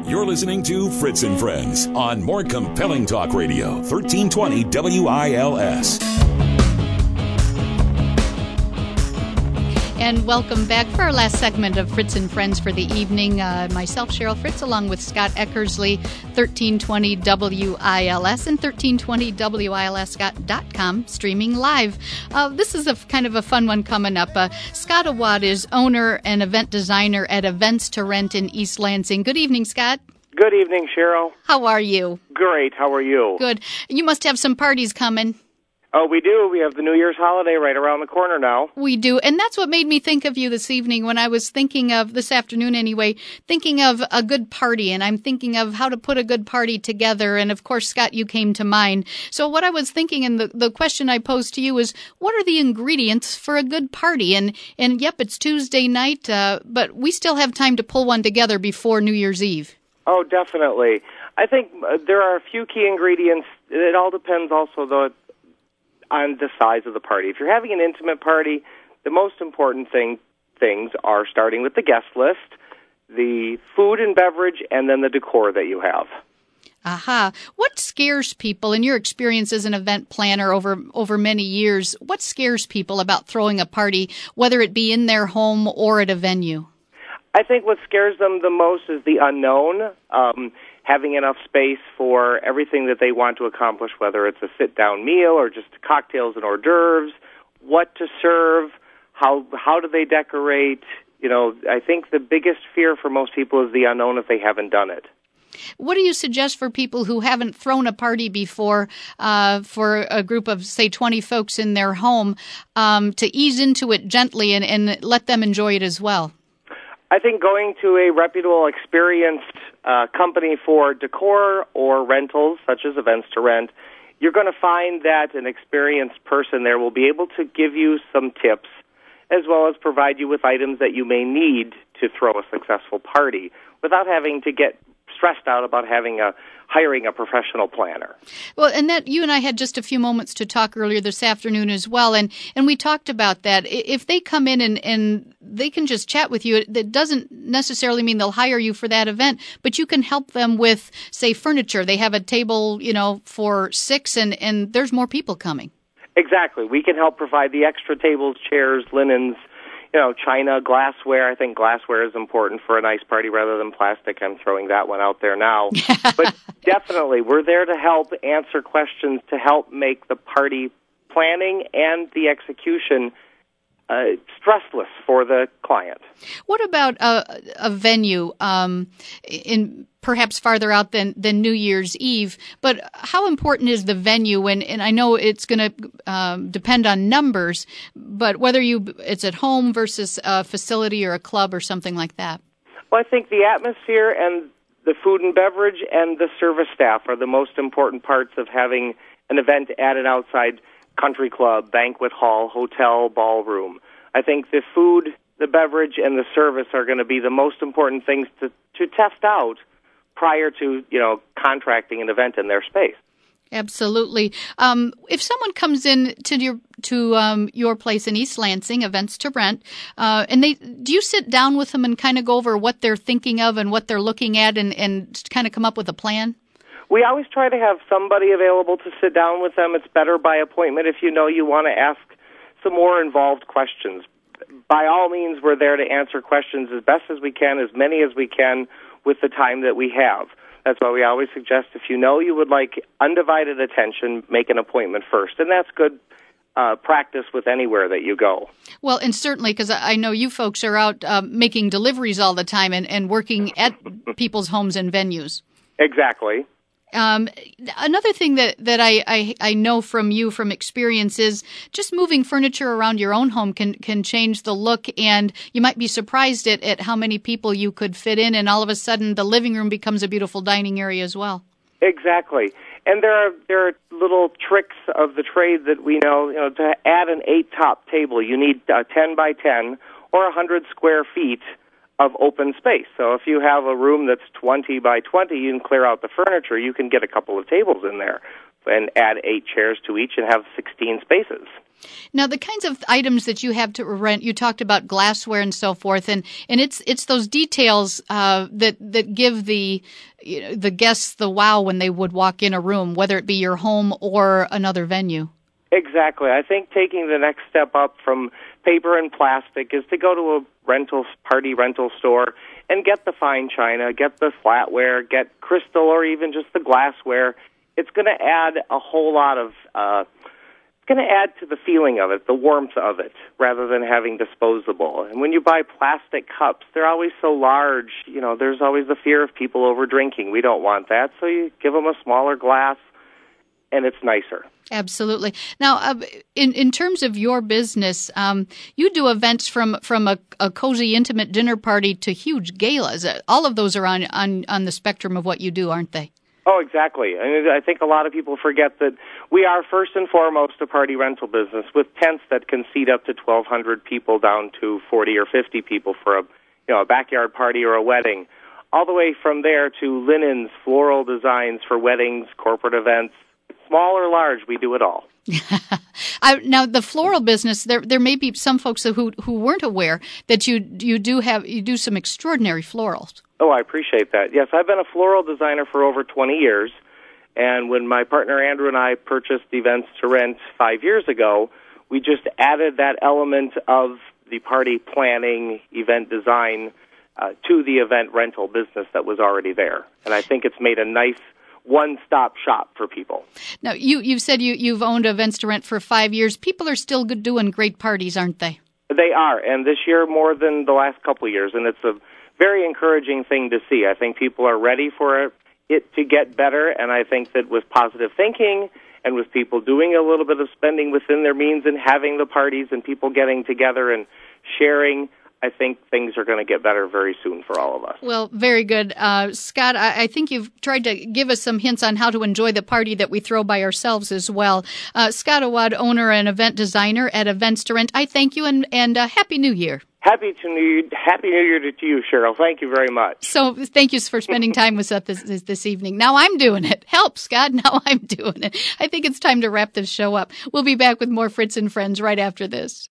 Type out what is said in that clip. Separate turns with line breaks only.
You're listening to Fritz and Friends on More Compelling Talk Radio, 1320 WILS.
And welcome back for our last segment of Fritz and Friends for the evening. Myself, Cheryl Fritz, along with Scott Eckersley, 1320 WILS and 1320WILS.com, streaming live. This is a kind of a fun one coming up. Scott Awad is owner and event designer at Events to Rent in East Lansing. Good evening, Scott.
Good evening, Cheryl.
How are you?
Great. How are you?
Good. You must have some parties coming.
Oh, we do. We have the New Year's holiday right around the corner now.
We do. And that's what made me think of you this evening when I was thinking of, this afternoon anyway, thinking of a good party. And I'm thinking of how to put a good party together. And of course, Scott, you came to mind. So what I was thinking, and the question I posed to you is, what are the ingredients for a good party? And yep, it's Tuesday night, but we still have time to pull one together before New Year's Eve.
Oh, definitely. I think there are a few key ingredients. It all depends also, though, on the size of the party. If you're having an intimate party, the most important things are starting with the guest list, the food and beverage, and then the decor that you have.
Aha. What scares people, in your experience as an event planner over many years, what scares people about throwing a party, whether it be in their home or at a venue?
I think what scares them the most is the unknown, having enough space for everything that they want to accomplish, whether it's a sit-down meal or just cocktails and hors d'oeuvres, what to serve, how do they decorate. You know, I think the biggest fear for most people is the unknown if they haven't done it.
What do you suggest for people who haven't thrown a party before, for a group of, say, 20 folks in their home, to ease into it gently and let them enjoy it as well?
I think going to a reputable, experienced company for decor or rentals, such as Events to Rent, you're going to find that an experienced person there will be able to give you some tips as well as provide you with items that you may need to throw a successful party without having to get stressed out about hiring a professional planner. Well,
and that you and I had just a few moments to talk earlier this afternoon as well, and we talked about that. If they come in and they can just chat with you, that doesn't necessarily mean they'll hire you for that event, but you can help them with, say, furniture. They have a table, for 6, and there's more people coming.
Exactly. We can help provide the extra tables, chairs, linens, china, glassware. I think glassware is important for a nice party rather than plastic. I'm throwing that one out there now. But definitely, we're there to help answer questions, to help make the party planning and the execution stressless for the client.
What about a venue in perhaps farther out than New Year's Eve? But how important is the venue? And I know it's going to depend on numbers, but whether it's at home versus a facility or a club or something like that.
Well, I think the atmosphere and the food and beverage and the service staff are the most important parts of having an event at an outside country club, banquet hall, hotel, ballroom. I think the food, the beverage, and the service are going to be the most important things to test out prior to, contracting an event in their space.
Absolutely. If someone comes in to your place in East Lansing, Events to Rent, and do you sit down with them and kind of go over what they're thinking of and what they're looking at and kind of come up with a plan?
We always try to have somebody available to sit down with them. It's better by appointment if you want to ask some more involved questions. By all means, we're there to answer questions as best as we can, as many as we can, with the time that we have. That's why we always suggest if you would like undivided attention, make an appointment first. And that's good practice with anywhere that you go.
Well, and certainly, because I know you folks are out making deliveries all the time and working at people's homes and venues.
Exactly.
Another thing that I know from you from experience is just moving furniture around your own home can change the look, and you might be surprised at how many people you could fit in, and all of a sudden the living room becomes a beautiful dining area as well.
Exactly. And there are little tricks of the trade that we know, to add an 8-top table, you need 10 by 10 or 100 square feet of open space. So if you have a room that's 20 by 20, you can clear out the furniture. You can get a couple of tables in there. and add 8 chairs to each and have 16 spaces.
Now, the kinds of items that you have to rent, you talked about glassware and so forth, and it's those details that give the guests the wow when they would walk in a room, whether it be your home or another venue.
Exactly. I think taking the next step up from paper and plastic is to go to a party rental store and get the fine china, get the flatware, get crystal or even just the glassware. It's going to add a whole lot of it's going to add to the feeling of it, the warmth of it, rather than having disposable. And when you buy plastic cups, they're always so large. There's always the fear of people over drinking. We don't want that, so you give them a smaller glass, and it's nicer.
Absolutely. Now, in terms of your business, you do events from a cozy, intimate dinner party to huge galas. All of those are on the spectrum of what you do, aren't they?
Oh, exactly. I think a lot of people forget that we are first and foremost a party rental business with tents that can seat up to 1,200 people down to 40 or 50 people for a backyard party or a wedding, all the way from there to linens, floral designs for weddings, corporate events. Small or large, we do it all.
Now, the floral business, there may be some folks who weren't aware that you do some extraordinary florals.
Oh, I appreciate that. Yes, I've been a floral designer for over 20 years, and when my partner Andrew and I purchased Events to Rent 5 years ago, we just added that element of the party planning, event design to the event rental business that was already there. And I think it's made a nice one-stop shop for people. Now,
you've said you've owned Events to Rent for 5 years. People are still doing great parties, aren't they?
They are, and this year more than the last couple of years, and it's a very encouraging thing to see. I think people are ready for it to get better, and I think that with positive thinking and with people doing a little bit of spending within their means and having the parties and people getting together and sharing, I think things are going to get better very soon for all of us.
Well, very good. Scott, I think you've tried to give us some hints on how to enjoy the party that we throw by ourselves as well. Scott Awad, owner and event designer at Events to Rent, I thank you and Happy New Year.
Happy New Year to you, Cheryl. Thank you very much.
So thank you for spending time with us this evening. Now I'm doing it. Help, Scott. Now I'm doing it. I think it's time to wrap this show up. We'll be back with more Fritz and Friends right after this.